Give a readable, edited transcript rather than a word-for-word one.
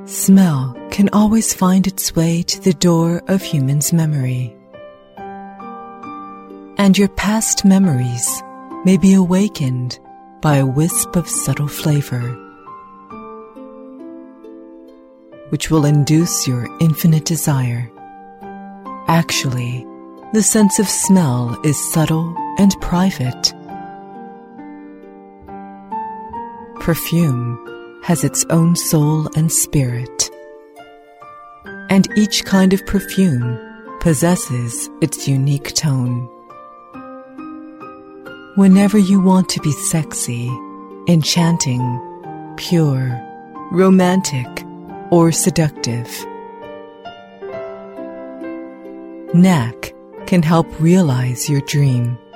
Smell can always find its way to the door of human's memory. And your past memories may be awakened by a wisp of subtle flavor, which will induce your infinite desire. Actually, the sense of smell is subtle and private. Perfume has its own soul and spirit, and each kind of perfume possesses its unique tone. Whenever you want to be sexy, enchanting, pure, romantic, or seductive, NAC can help realize your dream.